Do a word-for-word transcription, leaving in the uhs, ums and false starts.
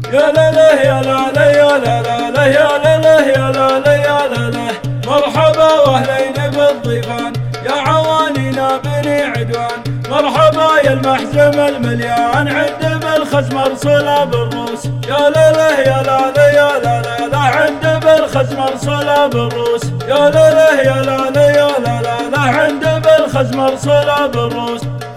يا لا لا يا لا لا يا لا لا لا يا لا لا يا لا لا يا لا لا. مرحبا واهلين بالضيفان يا عوانينا بني عدوان. مرحبا يا المحزم المليان عند بالخز مرسولة بالروس. يا لا لا يا لا لا يا لا لا لا عند بالخز مرسولة بالروس. يا لا لا يا لا لا يا لا لا لا عند بالخز مرسولة بالروس.